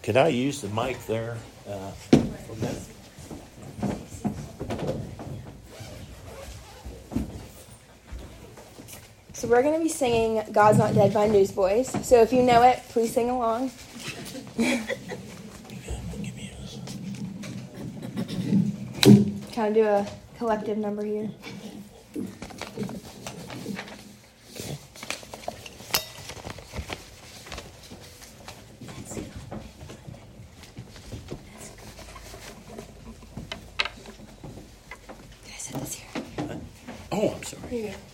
Could I use the mic there for a minute? So we're going to be singing God's Not Dead by Newsboys. So if you know it, please sing along. Kind of do a collective number here. Can I set this here? Oh, I'm sorry. Here you go.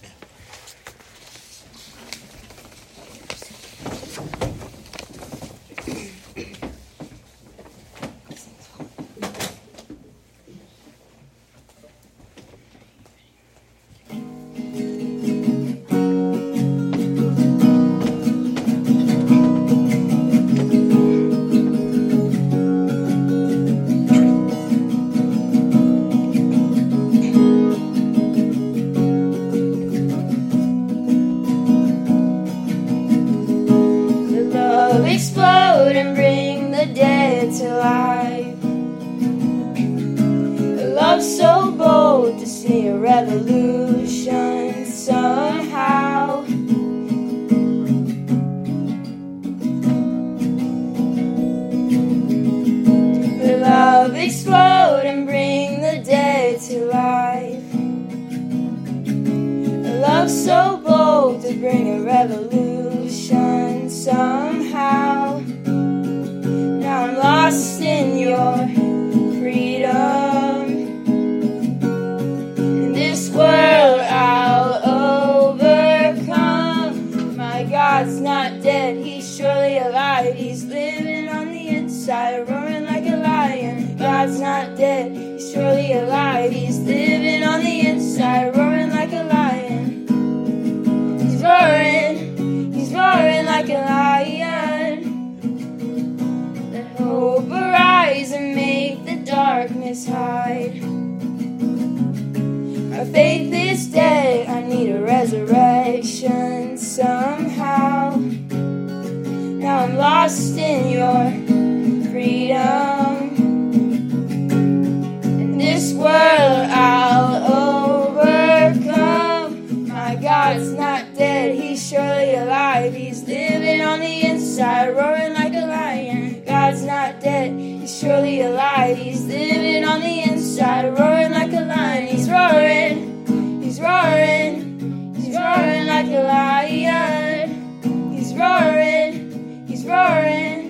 Revolution somehow. Love explode and bring the dead to life. A love so bold to bring a revolution somehow. Now I'm lost in your freedom. World I'll overcome. My God's not dead, he's surely alive. He's living on the inside, roaring like a lion. God's not dead, he's surely alive. He's living on the inside, roaring like a lion. He's roaring like a lion. Let hope arise and make the darkness hide. My faith is dead, I need a resurrection somehow. Now I'm lost in your freedom. In this world I'll overcome. My God's not dead, he's surely alive. He's living on the inside, roaring like a lion. God's not dead, he's surely alive. He's living on the inside, roaring like a lion. He's roaring like a lion. He's roaring.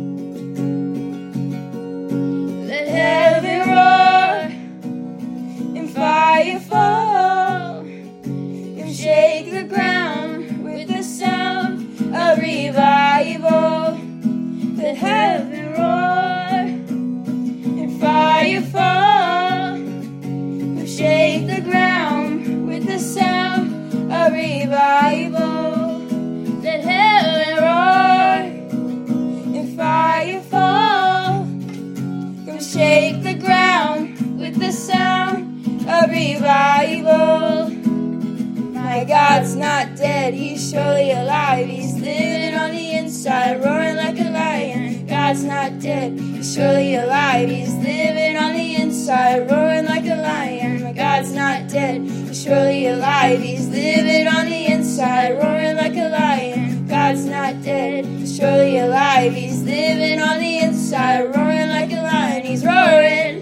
Let heaven roar and fire fall and shake the ground with the sound of revival. Let heaven roar and fire fall and shake the ground with the sound of revival. Let heaven roar and fire fall. Come shake the ground with the sound of revival. My God's not dead, he's surely alive. He's living on the inside, roaring like a lion. God's not dead, he's surely alive. He's living on the inside, roaring like a lion. My God's not dead, he's surely alive. He's living on the inside, roaring like a lion. God's not dead, he's surely alive. He's living on the inside, roaring like a lion. He's roaring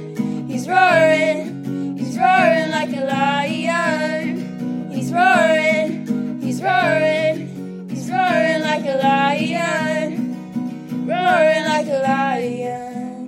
like a lion. He's roaring like a lion. Roaring like a lion.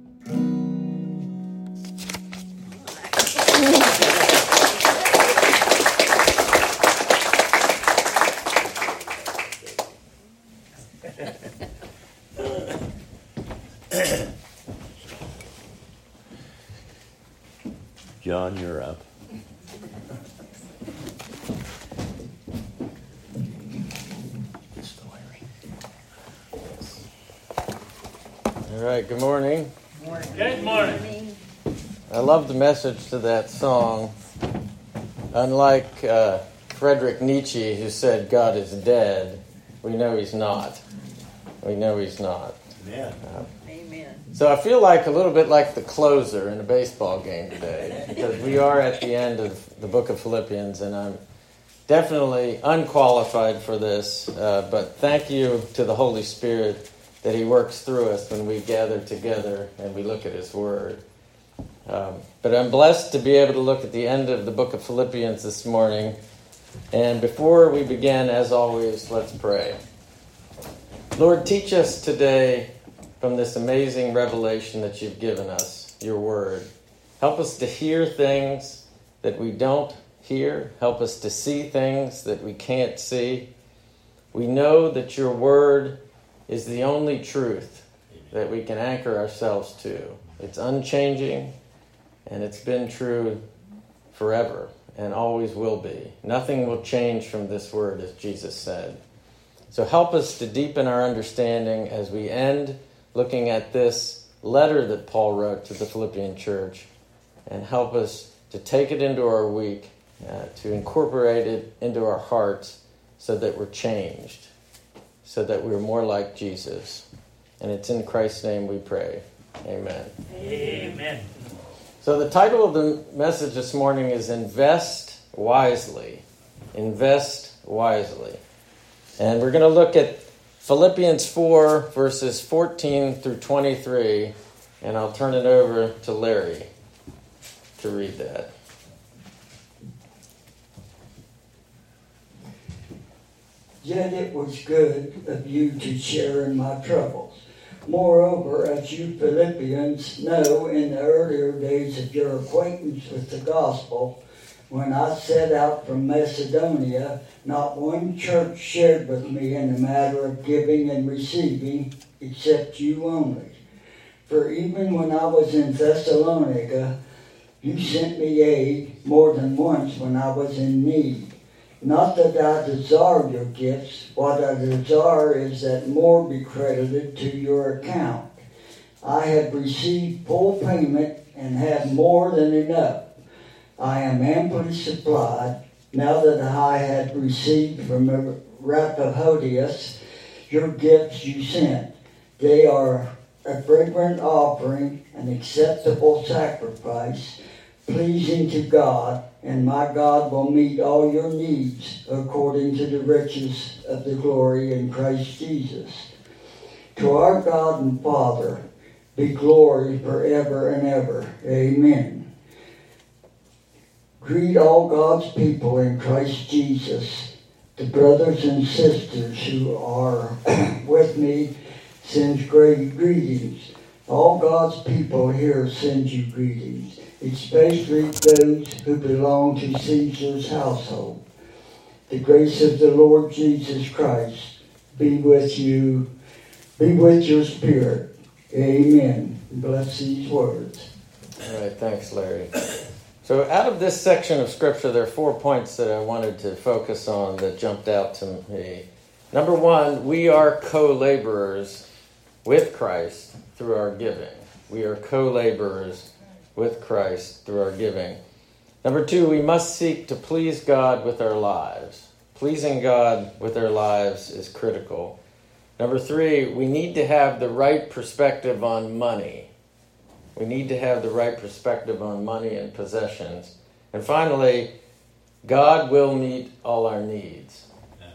John, you're up. All right, good morning. Good morning. I love the message to that song. Unlike Friedrich Nietzsche, who said God is dead, we know he's not. We know he's not. Amen. Amen. So I feel like a little bit like the closer in a baseball game today, because we are at the end of the book of Philippians, and I'm definitely unqualified for this, but thank you to the Holy Spirit that He works through us when we gather together and we look at His Word. But I'm blessed to be able to look at the end of the book of Philippians this morning. And before we begin, as always, let's pray. Lord, teach us today from this amazing revelation that you've given us, your word. Help us to hear things that we don't hear. Help us to see things that we can't see. We know that your word is the only truth that we can anchor ourselves to. It's unchanging, and it's been true forever and always will be. Nothing will change from this word, as Jesus said. So help us to deepen our understanding as we end looking at this letter that Paul wrote to the Philippian church, and help us to take it into our week, to incorporate it into our hearts so that we're changed, so that we're more like Jesus. And it's in Christ's name we pray. Amen. Amen. So the title of the message this morning is Invest Wisely. Invest Wisely. And we're going to look at Philippians 4, verses 14 through 23, and I'll turn it over to Larry to read that. Yet it was good of you to share in my troubles. Moreover, as you Philippians know, in the earlier days of your acquaintance with the gospel, when I set out from Macedonia, not one church shared with me in the matter of giving and receiving, except you only. For even when I was in Thessalonica, you sent me aid more than once when I was in need. Not that I desire your gifts. What I desire is that more be credited to your account. I have received full payment and have more than enough. I am amply supplied, now that I had received from Rapapodius your gifts you sent. They are a fragrant offering, an acceptable sacrifice, pleasing to God, and my God will meet all your needs according to the riches of the glory in Christ Jesus. To our God and Father be glory forever and ever. Amen. Greet all God's people in Christ Jesus. The brothers and sisters who are with me send great greetings. All God's people here send you greetings, especially those who belong to Caesar's household. The grace of the Lord Jesus Christ be with you, be with your spirit. Amen. Bless these words. All right, thanks, Larry. So out of this section of Scripture, there are 4 points that I wanted to focus on that jumped out to me. Number one, we are co-laborers with Christ through our giving. We are co-laborers with Christ through our giving. Number two, we must seek to please God with our lives. Pleasing God with our lives is critical. Number three, we need to have the right perspective on money. We need to have the right perspective on money and possessions. And finally, God will meet all our needs.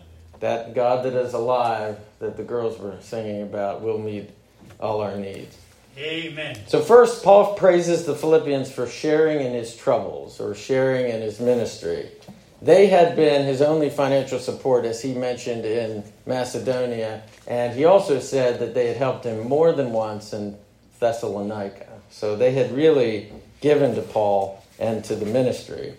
That God that is alive, that the girls were singing about, will meet all our needs. Amen. So first, Paul praises the Philippians for sharing in his troubles, or sharing in his ministry. They had been his only financial support, as he mentioned, in Macedonia, and he also said that they had helped him more than once in Thessalonica. So they had really given to Paul and to the ministry.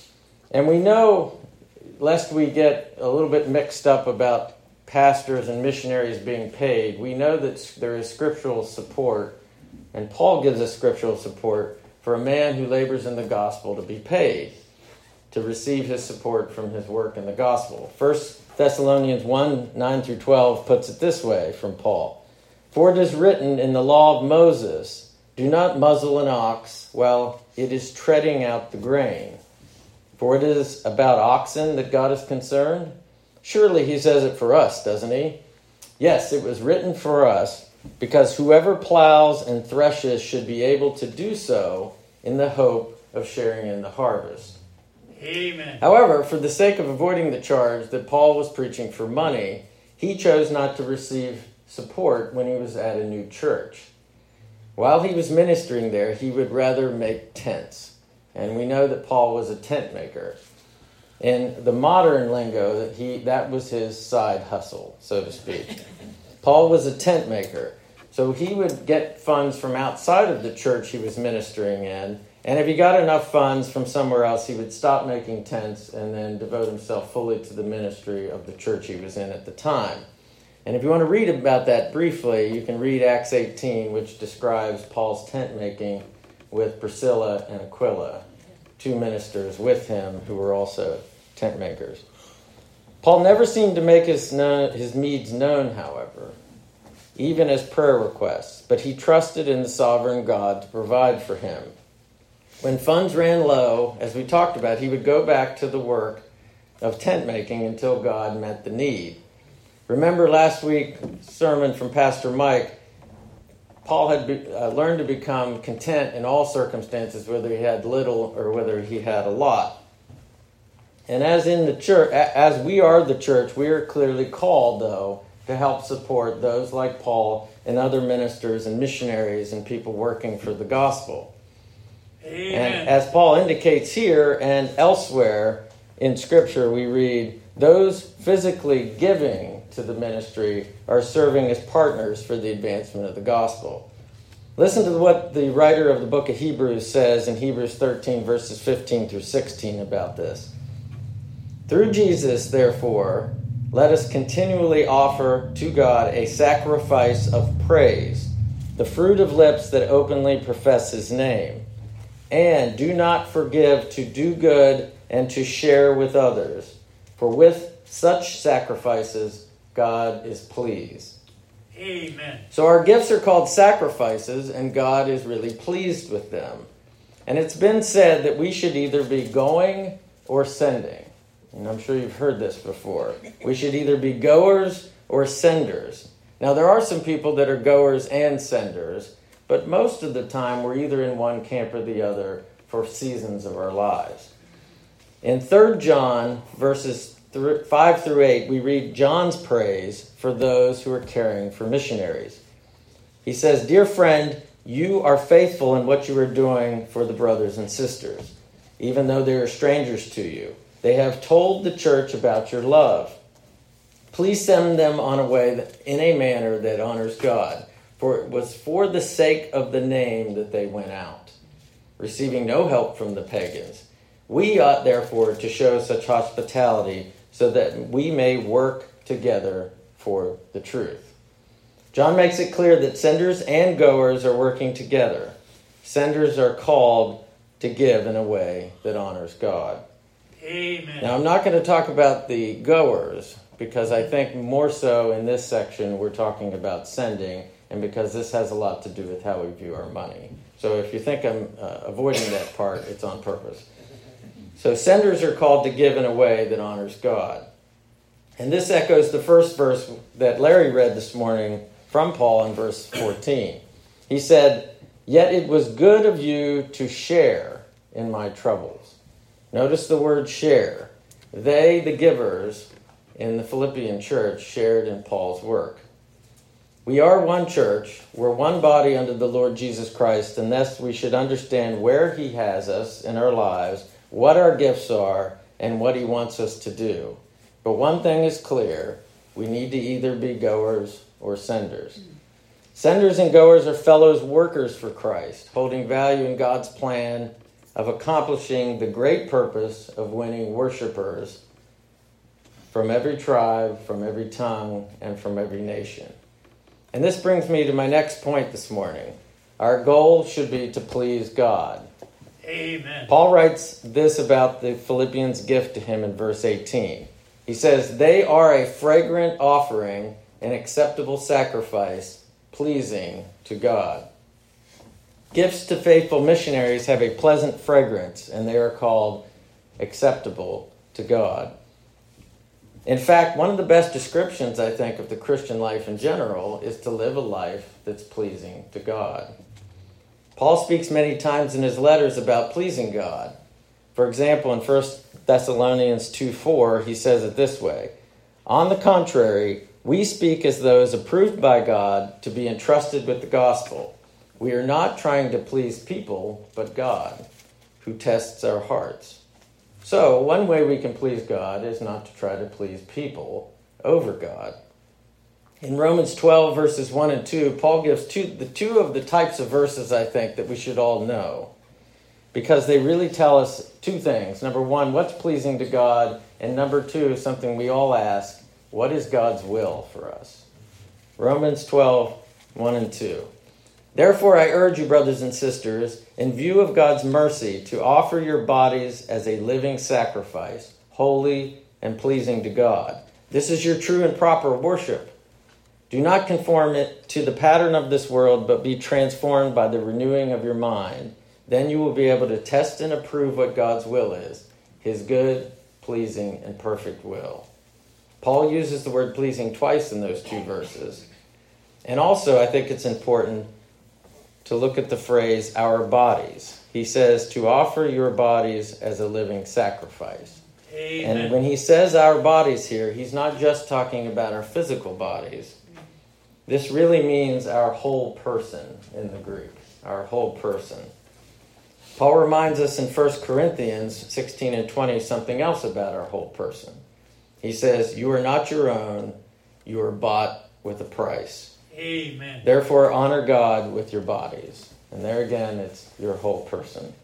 And we know, lest we get a little bit mixed up about pastors and missionaries being paid, we know that there is scriptural support, and Paul gives us scriptural support for a man who labors in the gospel to be paid, to receive his support from his work in the gospel. 1 Thessalonians 1, 9 through 12 puts it this way from Paul. For it is written in the law of Moses, do not muzzle an ox while it is treading out the grain. For it is about oxen that God is concerned. Surely he says it for us, doesn't he? Yes, it was written for us, because whoever plows and threshes should be able to do so in the hope of sharing in the harvest. Amen. However, for the sake of avoiding the charge that Paul was preaching for money, he chose not to receive support when he was at a new church. While he was ministering there, he would rather make tents. And we know that Paul was a tent maker. In the modern lingo, that was his side hustle, so to speak. Paul was a tent maker. So he would get funds from outside of the church he was ministering in. And if he got enough funds from somewhere else, he would stop making tents and then devote himself fully to the ministry of the church he was in at the time. And if you want to read about that briefly, you can read Acts 18, which describes Paul's tent making with Priscilla and Aquila, two ministers with him who were also tent makers. Paul never seemed to make his needs known, however, even as prayer requests, but he trusted in the sovereign God to provide for him. When funds ran low, as we talked about, he would go back to the work of tent making until God met the need. Remember last week's sermon from Pastor Mike, Paul had learned to become content in all circumstances, whether he had little or whether he had a lot. And as in the church, as we are the church, we are clearly called, though, to help support those like Paul and other ministers and missionaries and people working for the gospel. Amen. And as Paul indicates here and elsewhere in Scripture, we read, those physically giving to the ministry are serving as partners for the advancement of the gospel. Listen to what the writer of the book of Hebrews says in Hebrews 13, verses 15 through 16 about this. Through Jesus, therefore, let us continually offer to God a sacrifice of praise, the fruit of lips that openly profess his name. And do not forget to do good and to share with others, for with such sacrifices God is pleased. Amen. So our gifts are called sacrifices, and God is really pleased with them. And it's been said that we should either be going or sending. And I'm sure you've heard this before. We should either be goers or senders. Now, there are some people that are goers and senders, but most of the time we're either in one camp or the other for seasons of our lives. In 3 John, verses 5 through 8, we read John's praise for those who are caring for missionaries. He says, "Dear friend, you are faithful in what you are doing for the brothers and sisters, even though they are strangers to you. They have told the church about your love. Please send them on a way in a manner that honors God, for it was for the sake of the name that they went out, receiving no help from the pagans. We ought, therefore, to show such hospitality so that we may work together for the truth." John makes it clear that senders and goers are working together. Senders are called to give in a way that honors God. Amen. Now, I'm not going to talk about the goers, because I think more so in this section we're talking about sending, and because this has a lot to do with how we view our money. So if you think I'm avoiding that part, it's on purpose. So senders are called to give in a way that honors God. And this echoes the first verse that Larry read this morning from Paul in verse 14. He said, "Yet it was good of you to share in my troubles." Notice the word share. They, the givers in the Philippian church, shared in Paul's work. We are one church. We're one body under the Lord Jesus Christ, and thus we should understand where he has us in our lives, what our gifts are, and what he wants us to do. But one thing is clear. We need to either be goers or senders. Senders and goers are fellows workers for Christ, holding value in God's plan of accomplishing the great purpose of winning worshipers from every tribe, from every tongue, and from every nation. And this brings me to my next point this morning. Our goal should be to please God. Amen. Paul writes this about the Philippians' gift to him in verse 18. He says, "They are a fragrant offering, an acceptable sacrifice, pleasing to God." Gifts to faithful missionaries have a pleasant fragrance, and they are called acceptable to God. In fact, one of the best descriptions, I think, of the Christian life in general is to live a life that's pleasing to God. Paul speaks many times in his letters about pleasing God. For example, in 1 Thessalonians 2:4, he says it this way, "On the contrary, we speak as those approved by God to be entrusted with the gospel. We are not trying to please people, but God, who tests our hearts." So, one way we can please God is not to try to please people over God. In Romans 12, verses 1 and 2, Paul gives two of the types of verses, I think, that we should all know, because they really tell us two things. Number one, what's pleasing to God? And number two, something we all ask, what is God's will for us? Romans 12, 1 and 2. "Therefore I urge you, brothers and sisters, in view of God's mercy, to offer your bodies as a living sacrifice, holy and pleasing to God. This is your true and proper worship. Do not conform it to the pattern of this world, but be transformed by the renewing of your mind. Then you will be able to test and approve what God's will is, his good, pleasing, and perfect will." Paul uses the word pleasing twice in those two verses. And also, I think it's important to look at the phrase, our bodies. He says to offer your bodies as a living sacrifice. Amen. And when he says our bodies here, he's not just talking about our physical bodies. This really means our whole person in the Greek, our whole person. Paul reminds us in 1 Corinthians 16 and 20 something else about our whole person. He says, "You are not your own, you are bought with a price. Amen. Therefore, honor God with your bodies." And there again, it's your whole person.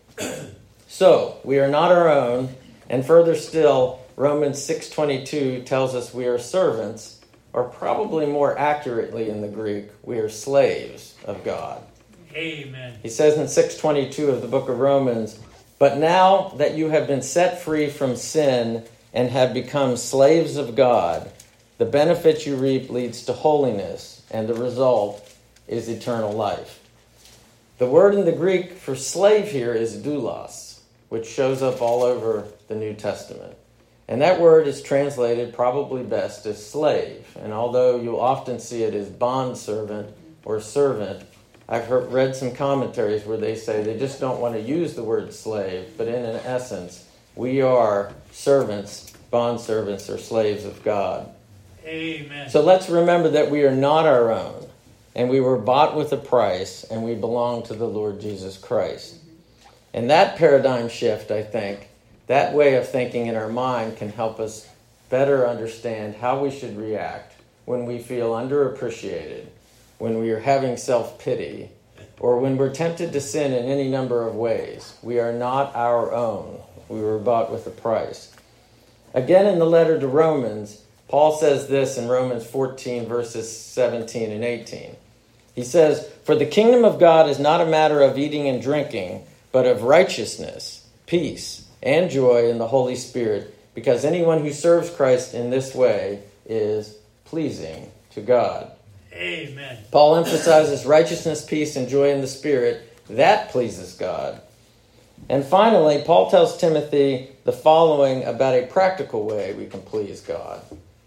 So, we are not our own, and further still, Romans 6:22 tells us we are servants, or probably more accurately in the Greek, we are slaves of God. Amen. He says in 6:22 of the book of Romans, "But now that you have been set free from sin and have become slaves of God, the benefit you reap leads to holiness, and the result is eternal life." The word in the Greek for slave here is doulos, which shows up all over the New Testament. And that word is translated probably best as slave. And although you'll often see it as bondservant or servant, I've read some commentaries where they say they just don't want to use the word slave, but in essence, we are servants, bondservants, or slaves of God. Amen. So let's remember that we are not our own, and we were bought with a price, and we belong to the Lord Jesus Christ. And that paradigm shift, I think, that way of thinking in our mind can help us better understand how we should react when we feel underappreciated, when we are having self-pity, or when we're tempted to sin in any number of ways. We are not our own. We were bought with a price. Again, in the letter to Romans, Paul says this in Romans 14, verses 17 and 18. He says, "For the kingdom of God is not a matter of eating and drinking, but of righteousness, peace, and joy in the Holy Spirit, because anyone who serves Christ in this way is pleasing to God." Amen. Paul emphasizes righteousness, peace, and joy in the Spirit. That pleases God. And finally, Paul tells Timothy the following about a practical way we can please God.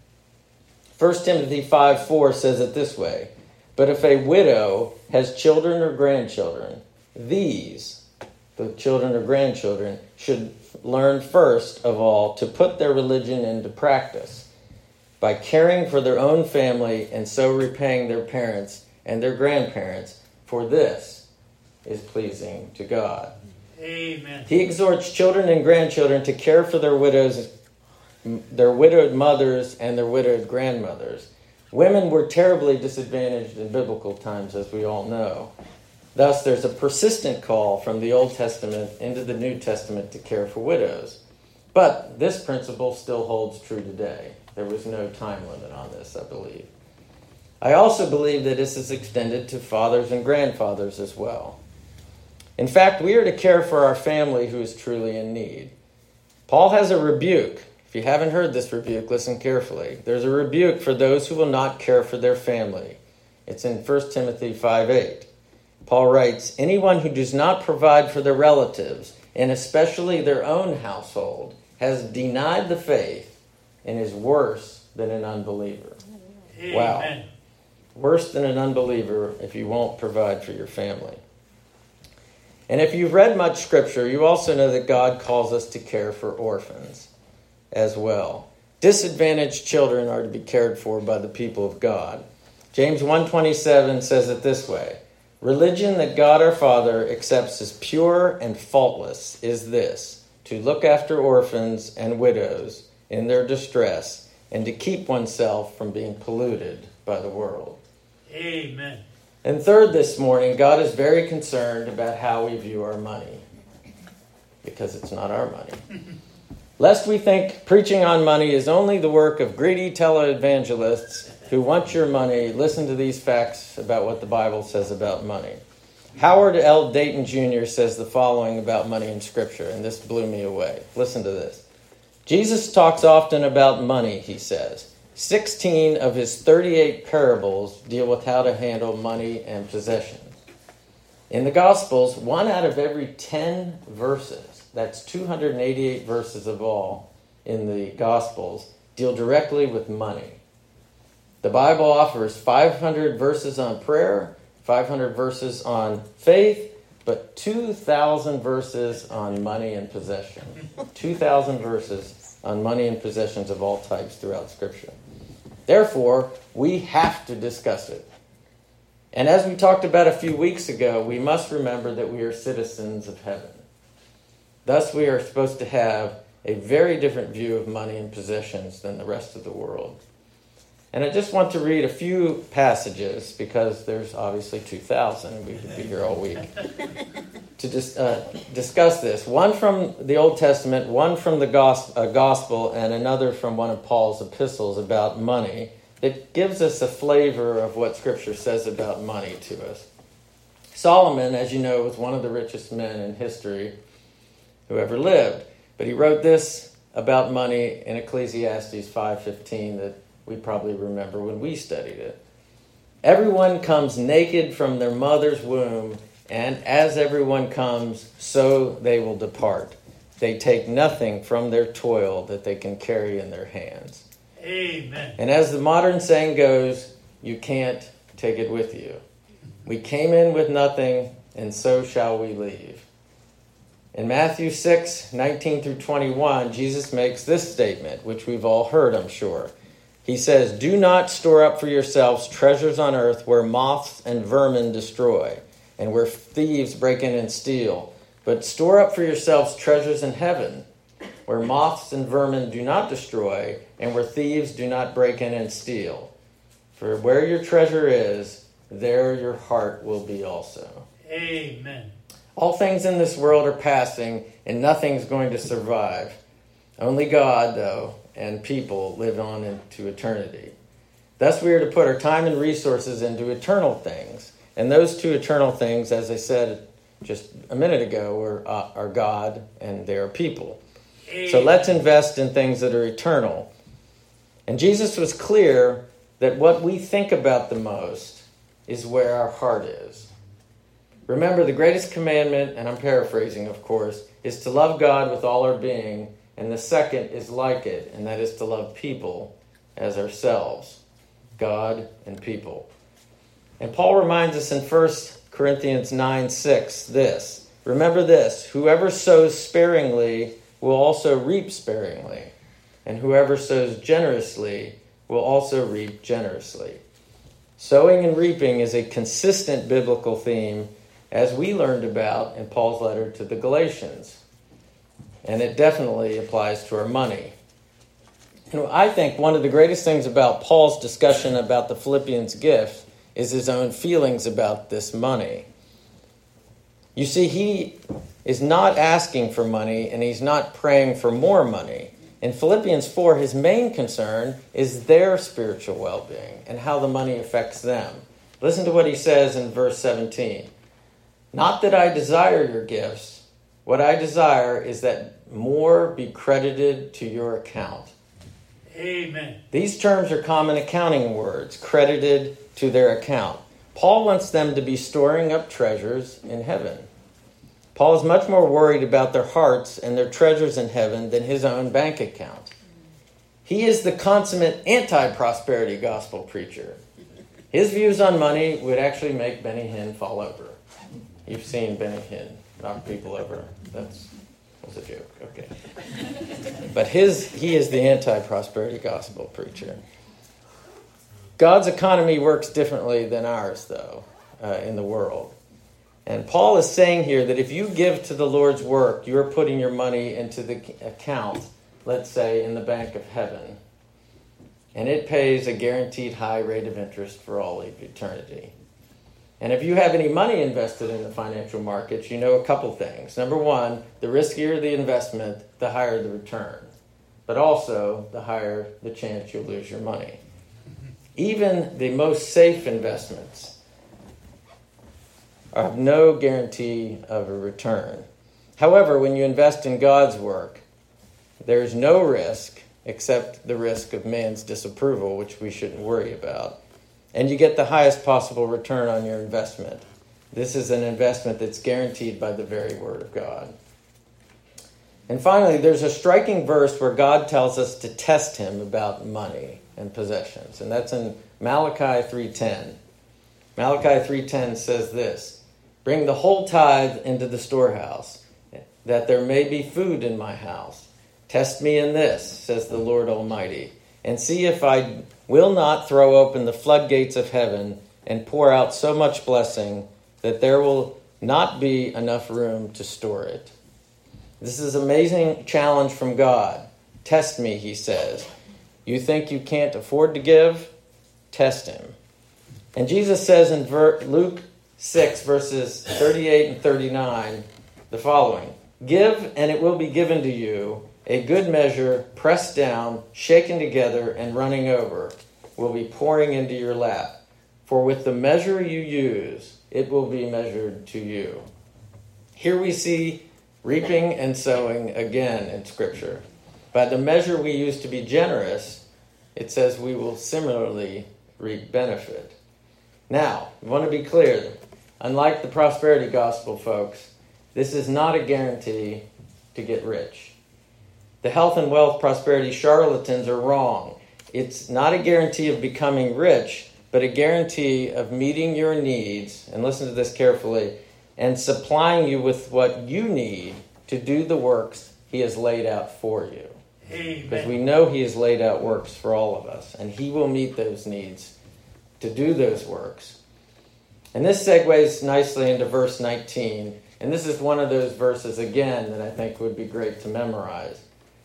1 Timothy 5:4 says it this way, "But if a widow has children or grandchildren, these," the children or grandchildren, "should learn first of all to put their religion into practice by caring for their own family and so repaying their parents and their grandparents, for this is pleasing to God." Amen. He exhorts children and grandchildren to care for their widows, their widowed mothers, and their widowed grandmothers. Women were terribly disadvantaged in biblical times, as we all know. Thus, there's a persistent call from the Old Testament into the New Testament to care for widows. But this principle still holds true today. There was no time limit on this, I believe. I also believe that this is extended to fathers and grandfathers as well. In fact, we are to care for our family who is truly in need. Paul has a rebuke. If you haven't heard this rebuke, listen carefully. There's a rebuke for those who will not care for their family. It's in 1 Timothy 5:8. Paul writes, "Anyone who does not provide for their relatives, and especially their own household, has denied the faith and is worse than an unbeliever. Amen. Wow. Worse than an unbeliever if you won't provide for your family. And if you've read much scripture, you also know that God calls us to care for orphans as well. Disadvantaged children are to be cared for by the people of God. James 1:27 says it this way: religion that God our Father accepts as pure and faultless is this, to look after orphans and widows in their distress and to keep oneself from being polluted by the world. Amen. And third, this morning, God is very concerned about how we view our money, because it's not our money. Lest we think preaching on money is only the work of greedy televangelists who want your money, listen to these facts about what the Bible says about money. Howard L. Dayton Jr. says the following about money in Scripture, and this blew me away. Listen to this. Jesus talks often about money, he says. 16 of his 38 parables deal with how to handle money and possessions. In the Gospels, 1 out of every 10 verses, that's 288 verses of all in the Gospels, deal directly with money. The Bible offers 500 verses on prayer, 500 verses on faith, but 2,000 verses on money and possession. 2,000 verses on money and possessions of all types throughout Scripture. Therefore, we have to discuss it. And as we talked about a few weeks ago, we must remember that we are citizens of heaven. Thus, we are supposed to have a very different view of money and possessions than the rest of the world. And I just want to read a few passages, because there's obviously 2,000, and we could be here all week, to discuss this. One from the Old Testament, one from the Gospel, and another from one of Paul's epistles about money that gives us a flavor of what Scripture says about money to us. Solomon, as you know, was one of the richest men in history who ever lived. But he wrote this about money in Ecclesiastes 5:15 that we probably remember when we studied it. Everyone comes naked from their mother's womb, and as everyone comes, so they will depart. They take nothing from their toil that they can carry in their hands. Amen. And as the modern saying goes, you can't take it with you. We came in with nothing, and so shall we leave. In Matthew 6:19 through 21, Jesus makes this statement, which we've all heard, I'm sure. He says, "Do not store up for yourselves treasures on earth where moths and vermin destroy, and where thieves break in and steal. But store up for yourselves treasures in heaven, where moths and vermin do not destroy, and where thieves do not break in and steal. For where your treasure is, there your heart will be also." Amen. All things in this world are passing, and nothing's going to survive. Only God, though, and people live on into eternity. Thus we are to put our time and resources into eternal things. And those two eternal things, as I said just a minute ago, are God and they are people. Amen. So let's invest in things that are eternal. And Jesus was clear that what we think about the most is where our heart is. Remember, the greatest commandment, and I'm paraphrasing, of course, is to love God with all our being, and the second is like it, and that is to love people as ourselves, God and people. And Paul reminds us in 1 Corinthians 9:6 this: remember this, whoever sows sparingly will also reap sparingly, and whoever sows generously will also reap generously. Sowing and reaping is a consistent biblical theme, as we learned about in Paul's letter to the Galatians. And it definitely applies to our money. I think one of the greatest things about Paul's discussion about the Philippians' gift is his own feelings about this money. You see, he is not asking for money, and he's not praying for more money. In Philippians 4, his main concern is their spiritual well-being and how the money affects them. Listen to what he says in verse 17. "Not that I desire your gifts. What I desire is that more be credited to your account." Amen. These terms are common accounting words, credited to their account. Paul wants them to be storing up treasures in heaven. Paul is much more worried about their hearts and their treasures in heaven than his own bank account. He is the consummate anti-prosperity gospel preacher. His views on money would actually make Benny Hinn fall over. You've seen Benny Hinn knock people over. That was a joke. Okay. But he is the anti-prosperity gospel preacher. God's economy works differently than ours, though, in the world. And Paul is saying here that if you give to the Lord's work, you're putting your money into the account, let's say, in the bank of heaven. And it pays a guaranteed high rate of interest for all of eternity. And if you have any money invested in the financial markets, you know a couple things. Number one, the riskier the investment, the higher the return. But also, the higher the chance you'll lose your money. Even the most safe investments have no guarantee of a return. However, when you invest in God's work, there's no risk except the risk of man's disapproval, which we shouldn't worry about. And you get the highest possible return on your investment. This is an investment that's guaranteed by the very Word of God. And finally, there's a striking verse where God tells us to test him about money and possessions. And that's in Malachi 3:10. Malachi 3:10 says this, "Bring the whole tithe into the storehouse, that there may be food in my house. Test me in this, says the Lord Almighty, and see if I will not throw open the floodgates of heaven and pour out so much blessing that there will not be enough room to store it." This is an amazing challenge from God. Test me, he says. You think you can't afford to give? Test him. And Jesus says in Luke 6, verses 38 and 39, the following, "Give, and it will be given to you. A good measure, pressed down, shaken together, and running over, will be pouring into your lap. For with the measure you use, it will be measured to you." Here we see reaping and sowing again in Scripture. By the measure we use to be generous, it says we will similarly reap benefit. Now, I want to be clear. Unlike the prosperity gospel, folks, this is not a guarantee to get rich. The health and wealth prosperity charlatans are wrong. It's not a guarantee of becoming rich, but a guarantee of meeting your needs, and listen to this carefully, and supplying you with what you need to do the works he has laid out for you. Amen. Because we know he has laid out works for all of us, and he will meet those needs to do those works. And this segues nicely into verse 19, and this is one of those verses, again, that I think would be great to memorize.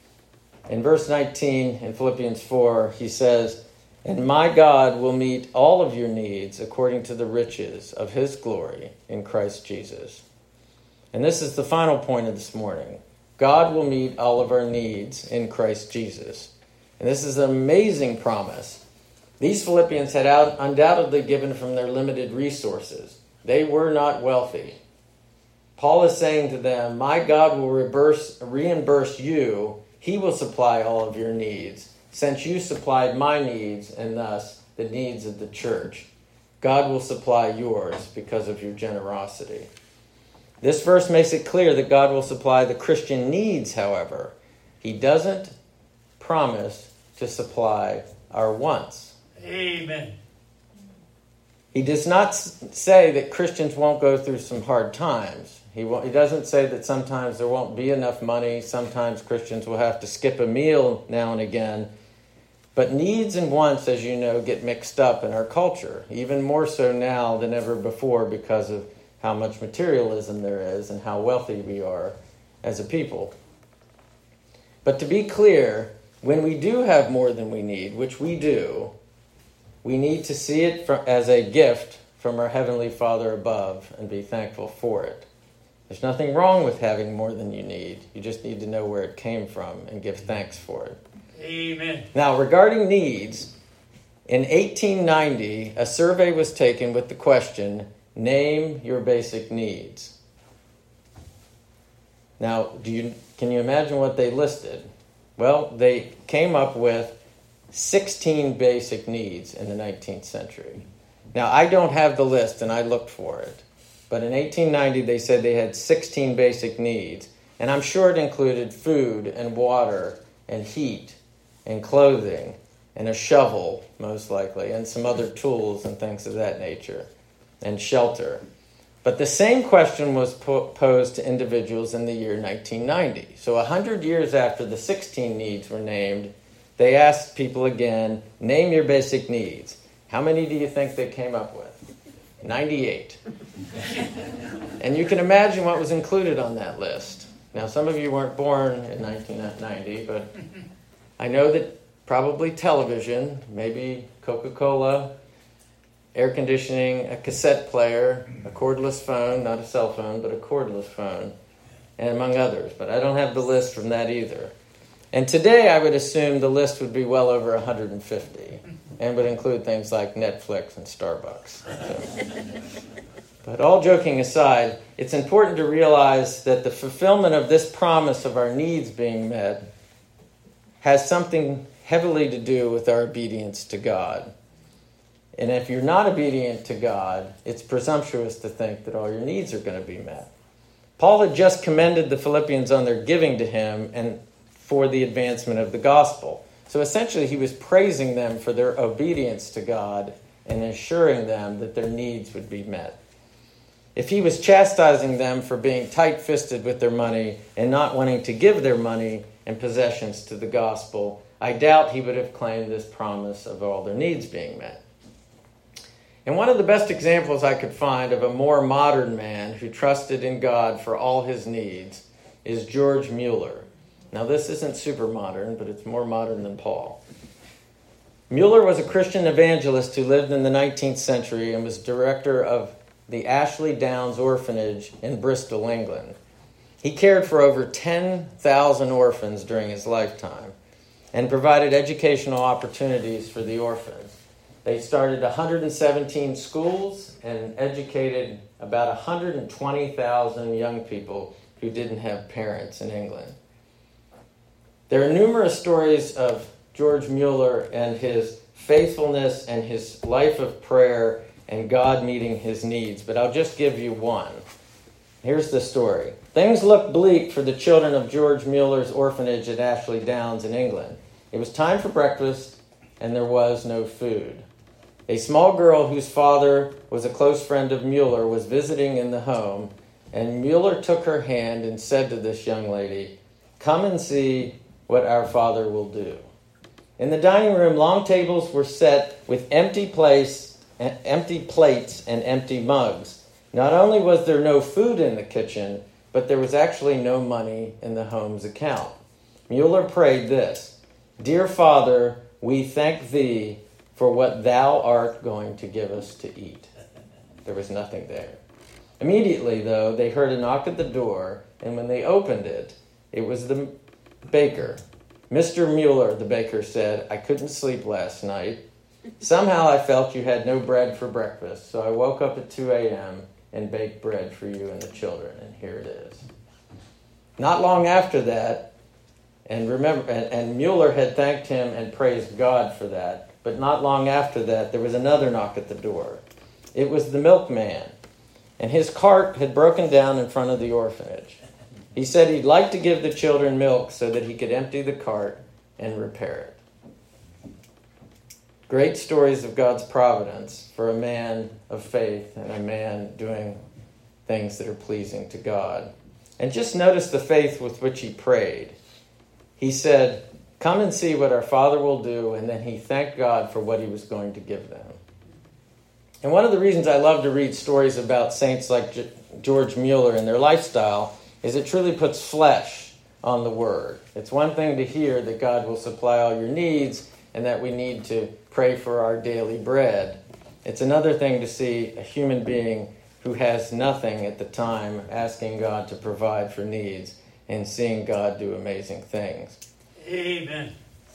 In verse 19 in Philippians 4, he says, "And my God will meet all of your needs according to the riches of his glory in Christ Jesus." And this is the final point of this morning. God will meet all of our needs in Christ Jesus. And this is an amazing promise. These Philippians had undoubtedly given from their limited resources. They were not wealthy. Paul is saying to them, my God will reimburse you. He will supply all of your needs, since you supplied my needs and thus the needs of the church. God will supply yours because of your generosity. This verse makes it clear that God will supply the Christian needs, however. He doesn't promise to supply our wants. Amen. He does not say that Christians won't go through some hard times. He doesn't say that sometimes there won't be enough money. Sometimes Christians will have to skip a meal now and again. But needs and wants, as you know, get mixed up in our culture, even more so now than ever before because of how much materialism there is and how wealthy we are as a people. But to be clear, when we do have more than we need, which we do, we need to see it as a gift from our Heavenly Father above and be thankful for it. There's nothing wrong with having more than you need. You just need to know where it came from and give thanks for it. Amen. Now, regarding needs, in 1890, a survey was taken with the question, name your basic needs. Now, can you imagine what they listed? Well, they came up with 16 basic needs in the 19th century. Now, I don't have the list, and I looked for it. But in 1890, they said they had 16 basic needs. And I'm sure it included food and water and heat and clothing and a shovel, most likely, and some other tools and things of that nature, and shelter. But the same question was posed to individuals in the year 1990. So 100 years after the 16 needs were named, they asked people again, name your basic needs. How many do you think they came up with? 98. And you can imagine what was included on that list. Now, some of you weren't born in 1990, but I know that probably television, maybe Coca-Cola, air conditioning, a cassette player, a cordless phone, not a cell phone, but a cordless phone, and among others. But I don't have the list from that either. And today I would assume the list would be well over 150 and would include things like Netflix and Starbucks. So. But all joking aside, it's important to realize that the fulfillment of this promise of our needs being met has something heavily to do with our obedience to God. And if you're not obedient to God, it's presumptuous to think that all your needs are going to be met. Paul had just commended the Philippians on their giving to him and for the advancement of the gospel. So essentially he was praising them for their obedience to God and assuring them that their needs would be met. If he was chastising them for being tight-fisted with their money and not wanting to give their money and possessions to the gospel, I doubt he would have claimed this promise of all their needs being met. And one of the best examples I could find of a more modern man who trusted in God for all his needs is George Mueller. Now, this isn't super modern, but it's more modern than Paul. Mueller was a Christian evangelist who lived in the 19th century and was director of the Ashley Downs Orphanage in Bristol, England. He cared for over 10,000 orphans during his lifetime and provided educational opportunities for the orphans. They started 117 schools and educated about 120,000 young people who didn't have parents in England. There are numerous stories of George Mueller and his faithfulness and his life of prayer and God meeting his needs, but I'll just give you one. Here's the story. Things looked bleak for the children of George Mueller's orphanage at Ashley Downs in England. It was time for breakfast, and there was no food. A small girl whose father was a close friend of Mueller was visiting in the home, and Mueller took her hand and said to this young lady, "Come and see what our Father will do." In the dining room, long tables were set with empty plates and empty mugs. Not only was there no food in the kitchen, but there was actually no money in the home's account. Mueller prayed this: "Dear Father, we thank thee for what thou art going to give us to eat." There was nothing there. Immediately, though, they heard a knock at the door, and when they opened it, it was the baker. "Mr. Mueller," the baker said, "I couldn't sleep last night. Somehow I felt you had no bread for breakfast, so I woke up at 2 a.m. and baked bread for you and the children, and here it is." Not long after that, and Mueller had thanked him and praised God for that, but not long after that, there was another knock at the door. It was the milkman, and his cart had broken down in front of the orphanage. He said he'd like to give the children milk so that he could empty the cart and repair it. Great stories of God's providence for a man of faith and a man doing things that are pleasing to God. And just notice the faith with which he prayed. He said, "Come and see what our Father will do," and then he thanked God for what he was going to give them. And one of the reasons I love to read stories about saints like George Mueller and their lifestyle is it truly puts flesh on the word. It's one thing to hear that God will supply all your needs and that we need to pray for our daily bread. It's another thing to see a human being who has nothing at the time asking God to provide for needs and seeing God do amazing things. Amen.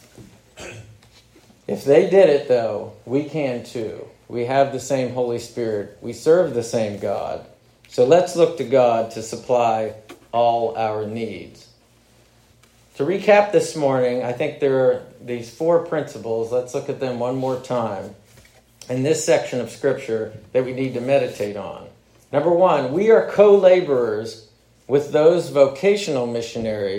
If they did it, though, we can too. We have the same Holy Spirit. We serve the same God. So let's look to God to supply all our needs. To recap this morning, I think there are these 4 principles. Let's look at them one more time in this section of Scripture that we need to meditate on. Number 1, we are co-laborers with those vocational missionaries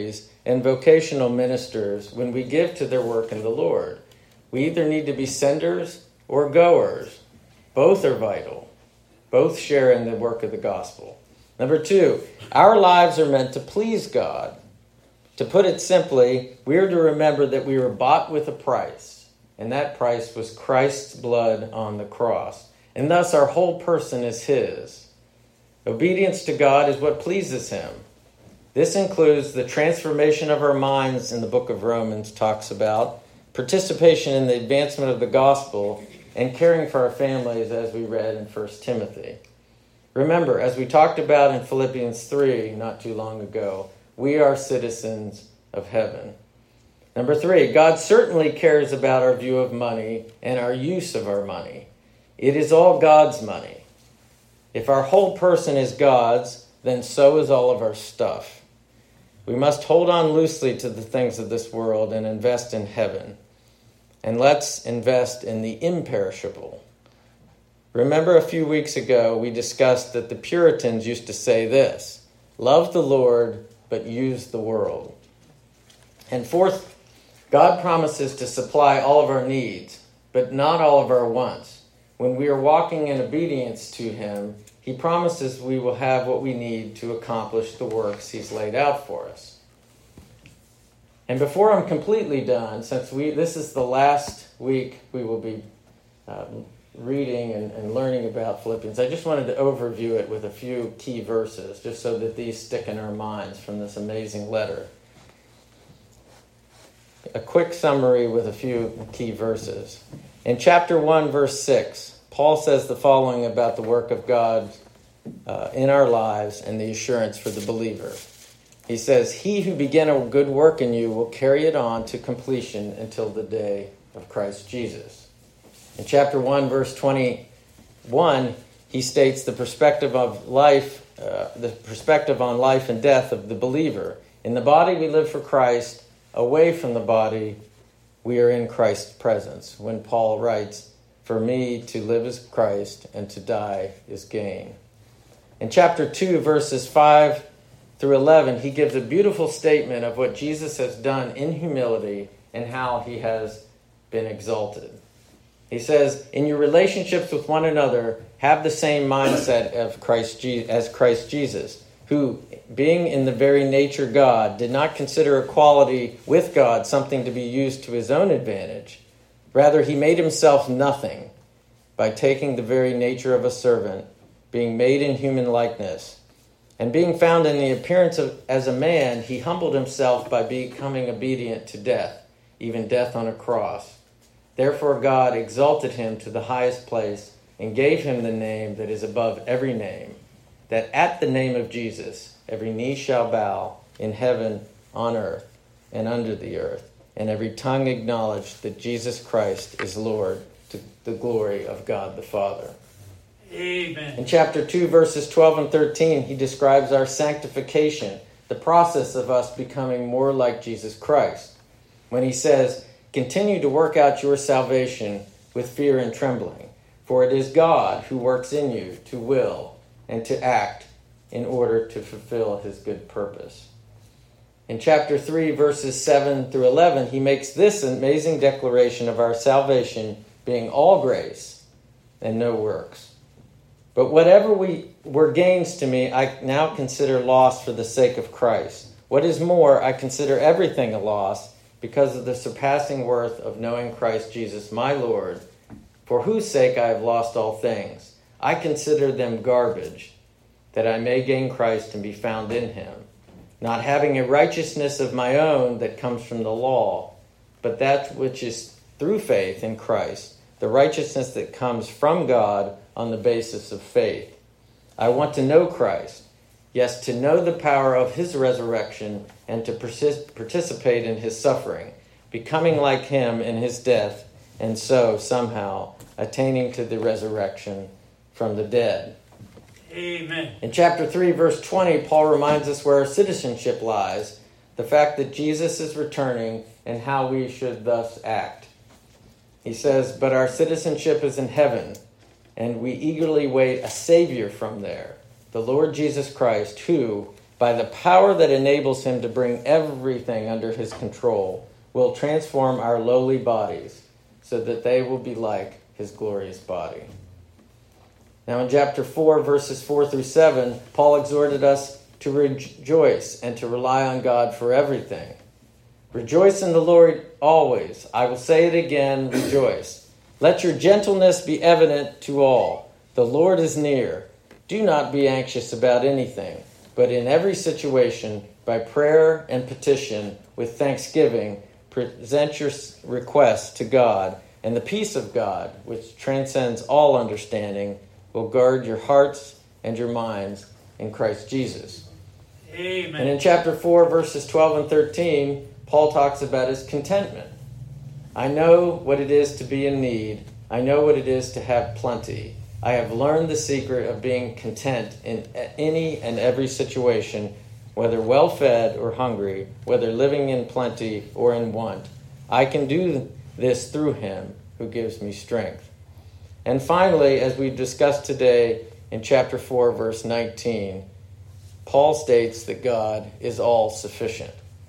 and vocational ministers when we give to their work in the Lord. We either need to be senders or goers. Both are vital. Both share in the work of the gospel. Number 2, our lives are meant to please God. To put it simply, we are to remember that we were bought with a price, and that price was Christ's blood on the cross. And thus our whole person is his. Obedience to God is what pleases him. This includes the transformation of our minds in the book of Romans talks about, participation in the advancement of the gospel, and caring for our families as we read in 1 Timothy. Remember, as we talked about in Philippians 3 not too long ago, we are citizens of heaven. Number 3, God certainly cares about our view of money and our use of our money. It is all God's money. If our whole person is God's, then so is all of our stuff. We must hold on loosely to the things of this world and invest in heaven. And let's invest in the imperishable. Remember a few weeks ago we discussed that the Puritans used to say this: love the Lord, but use the world. And 4th, God promises to supply all of our needs, but not all of our wants. When we are walking in obedience to him, he promises we will have what we need to accomplish the works he's laid out for us. And before I'm completely done, since this is the last week we will be reading and learning about Philippians, I just wanted to overview it with a few key verses, just so that these stick in our minds from this amazing letter. A quick summary with a few key verses. In chapter 1, verse 6, Paul says the following about the work of God in our lives and the assurance for the believer. He says, "He who began a good work in you will carry it on to completion until the day of Christ Jesus." In chapter 1, verse 21, he states the perspective of life, the perspective on life and death of the believer. In the body we live for Christ. Away from the body, we are in Christ's presence. When Paul writes, "For me to live is Christ, and to die is gain." In chapter 2, verses 5 through 11, he gives a beautiful statement of what Jesus has done in humility and how he has been exalted. He says, "In your relationships with one another, have the same mindset as Christ Jesus, who, being in the very nature God, did not consider equality with God something to be used to his own advantage. Rather, he made himself nothing by taking the very nature of a servant, being made in human likeness. And being found in the appearance as a man, he humbled himself by becoming obedient to death, even death on a cross. Therefore God exalted him to the highest place and gave him the name that is above every name, that at the name of Jesus every knee shall bow in heaven, on earth, and under the earth, and every tongue acknowledge that Jesus Christ is Lord, to the glory of God the Father." Amen. In chapter 2, verses 12 and 13, he describes our sanctification, the process of us becoming more like Jesus Christ, when he says, "Continue to work out your salvation with fear and trembling, for it is God who works in you to will and to act in order to fulfill his good purpose." In chapter 3, verses 7 through 11, he makes this amazing declaration of our salvation being all grace and no works. "But whatever were gains to me, I now consider loss for the sake of Christ. What is more, I consider everything a loss because of the surpassing worth of knowing Christ Jesus my Lord, for whose sake I have lost all things. I consider them garbage, that I may gain Christ and be found in him, not having a righteousness of my own that comes from the law, but that which is through faith in Christ, the righteousness that comes from God on the basis of faith. I want to know Christ, yes, to know the power of his resurrection and to participate in his suffering, becoming like him in his death, and so somehow attaining to the resurrection from the dead." Amen. In chapter 3, verse 20, Paul reminds us where our citizenship lies, the fact that Jesus is returning and how we should thus act. He says, "But our citizenship is in heaven, and we eagerly wait a Savior from there, the Lord Jesus Christ, who, by the power that enables him to bring everything under his control, will transform our lowly bodies so that they will be like his glorious body. Now in chapter 4, verses 4 through 7, Paul exhorted us to rejoice and to rely on God for everything. Rejoice in the Lord always. I will say it again, rejoice. Let your gentleness be evident to all. The Lord is near. Do not be anxious about anything, but in every situation, by prayer and petition, with thanksgiving, present your requests to God, and the peace of God, which transcends all understanding, will guard your hearts and your minds in Christ Jesus. Amen. And in chapter 4, verses 12 and 13, Paul talks about his contentment. I know what it is to be in need. I know what it is to have plenty. I have learned the secret of being content in any and every situation, whether well-fed or hungry, whether living in plenty or in want. I can do this through him who gives me strength. And finally, as we discussed today in chapter 4, verse 19, Paul states that God is all sufficient.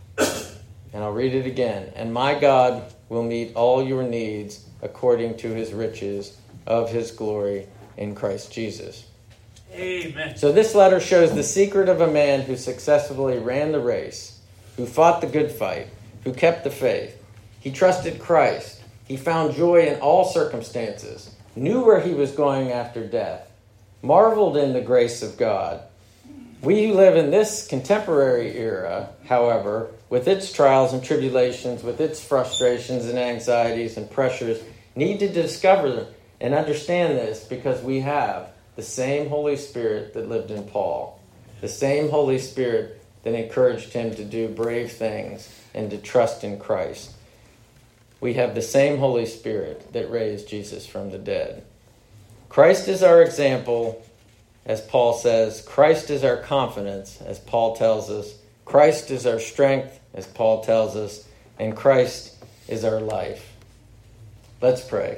And I'll read it again. And my God will meet all your needs according to his riches of his glory in Christ Jesus. Amen. So this letter shows the secret of a man who successfully ran the race, who fought the good fight, who kept the faith. He trusted Christ. He found joy in all circumstances, knew where he was going after death, marveled in the grace of God. We who live in this contemporary era, however, with its trials and tribulations, with its frustrations and anxieties and pressures, need to discover and understand this because we have the same Holy Spirit that lived in Paul, the same Holy Spirit that encouraged him to do brave things and to trust in Christ. We have the same Holy Spirit that raised Jesus from the dead. Christ is our example, as Paul says. Christ is our confidence, as Paul tells us. Christ is our strength, as Paul tells us. And Christ is our life. Let's pray.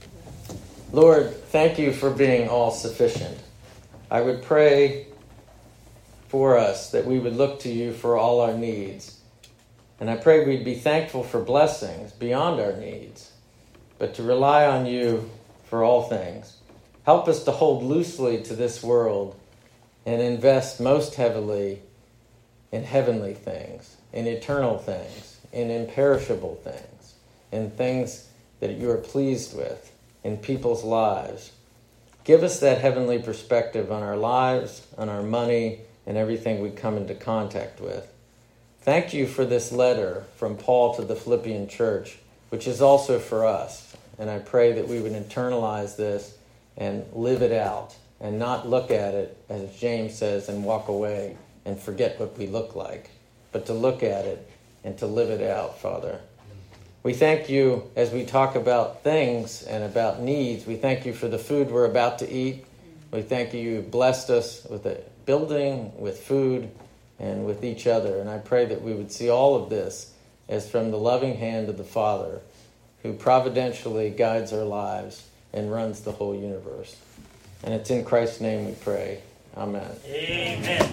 Lord, thank you for being all sufficient. I would pray for us that we would look to you for all our needs. And I pray we'd be thankful for blessings beyond our needs, but to rely on you for all things. Help us to hold loosely to this world and invest most heavily in heavenly things, in eternal things, in imperishable things, in things that you are pleased with, in people's lives. Give us that heavenly perspective on our lives, on our money, and everything we come into contact with. Thank you for this letter from Paul to the Philippian church, which is also for us. And I pray that we would internalize this and live it out and not look at it, as James says, and walk away and forget what we look like, but to look at it and to live it out, Father. We thank you as we talk about things and about needs. We thank you for the food we're about to eat. We thank you blessed us with a building, with food, and with each other. And I pray that we would see all of this as from the loving hand of the Father, who providentially guides our lives and runs the whole universe. And it's in Christ's name we pray. Amen. Amen.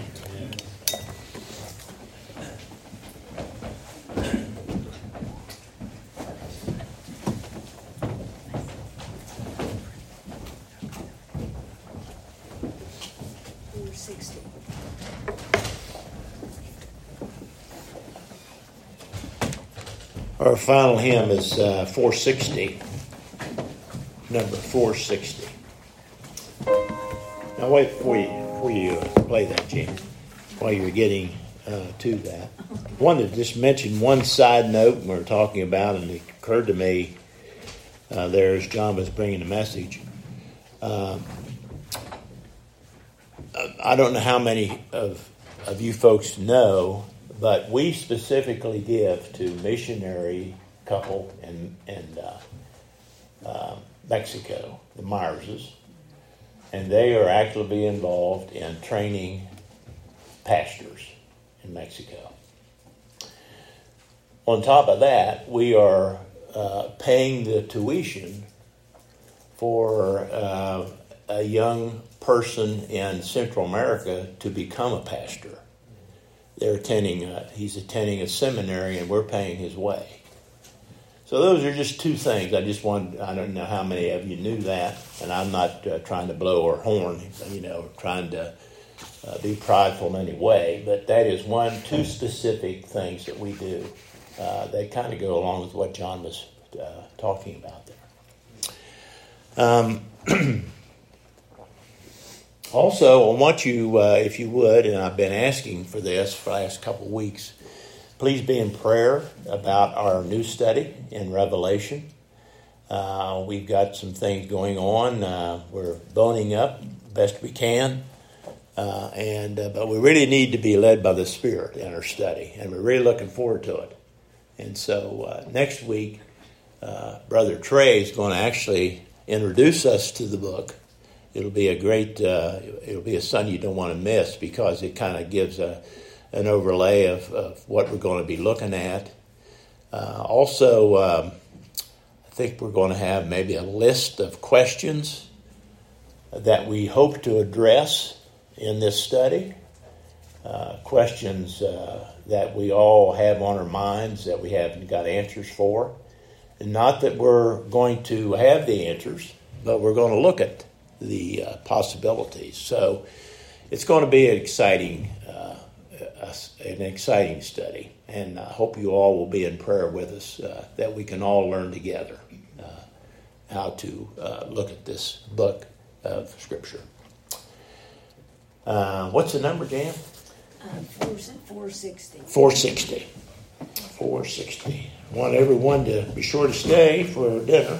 Our final hymn is 460, number 460. Now wait before you play that, Jim, while you're getting to that. I wanted to just mention one side note we were talking about, and it occurred to me there as John was bringing the message. I don't know how many of you folks know, but we specifically give to missionary couple in Mexico, the Myerses, and they are actively involved in training pastors in Mexico. On top of that, we are paying the tuition for a young person in Central America to become a pastor. he's attending a seminary, and we're paying his way. So those are just two things. I don't know how many of you knew that, and I'm not trying to blow our horn, trying to be prideful in any way, but that is two specific things that we do. They kind of go along with what John was talking about there. Also, I want you, if you would, and I've been asking for this for the last couple of weeks, please be in prayer about our new study in Revelation. We've got some things going on. We're boning up best we can, but we really need to be led by the Spirit in our study, and we're really looking forward to it. And so next week, Brother Trey is going to actually introduce us to the book. It'll be a Sunday you don't want to miss, because it kind of gives an overlay of what we're going to be looking at. Also, I think we're going to have maybe a list of questions that we hope to address in this study. Questions that we all have on our minds that we haven't got answers for. And not that we're going to have the answers, but we're going to look at the possibilities. So it's going to be an exciting study, and I hope you all will be in prayer with us, that we can all learn together how to look at this book of Scripture. What's the number, Jan? 460. 460. 460. I want everyone to be sure to stay for dinner.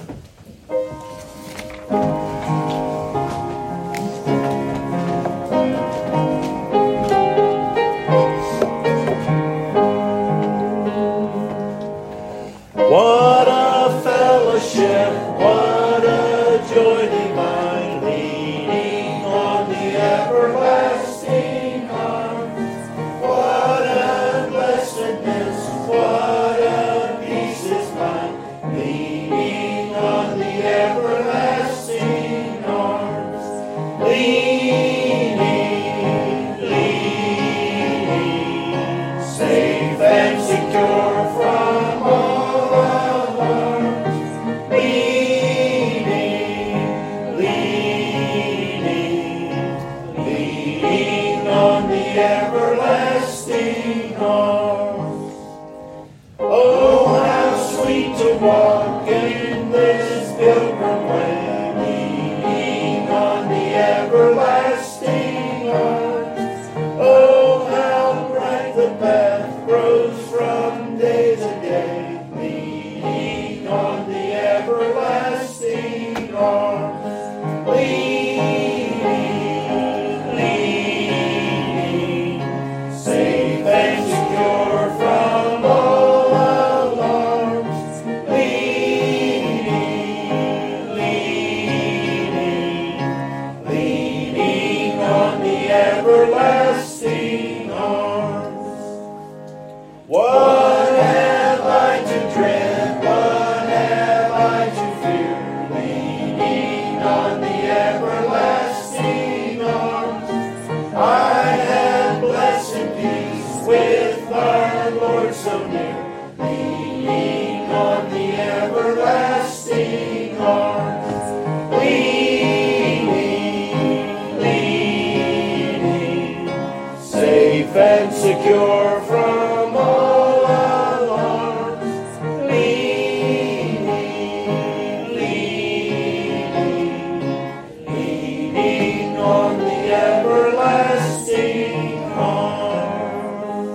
What a fellowship, what a joy divine, leaning on the everlasting arms. What a blessedness, what a peace is mine, leaning on the everlasting arms. Leaning, safe and secure from all. Everlasting arms. Oh, how sweet to walk in this pilgrim way, leaning on the everlasting arms. Oh, how bright the path grows from day to day, leaning on the everlasting arms. Leaning, safe and secure from all alarms. Leaning on the everlasting arms. What have I to dread? What have I to fear? Leaning on the everlasting arms. I have blessed peace with our Lord so near, leaning on the everlasting arms. Leaning, safe and secure from all alarms. Leaning on the everlasting arms.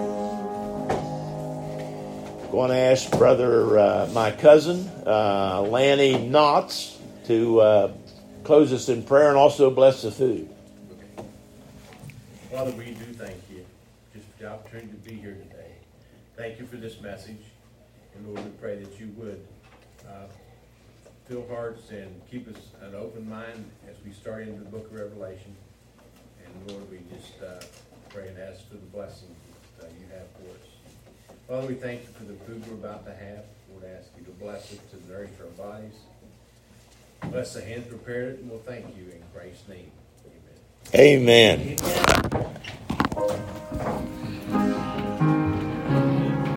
I'm going to ask my cousin, Lanny Knotts, to close us in prayer and also bless the food. Father, we do thank you just for the opportunity to be here today. Thank you for this message. And Lord, we pray that you would fill hearts and keep us an open mind as we start into the book of Revelation. And Lord, we just pray and ask for the blessings that you have for us. Father, we thank you for the food we're about to have. Lord, I ask you to bless it to nourish our bodies. Bless the hands prepared it, and we'll thank you in Christ's name. Amen. Amen.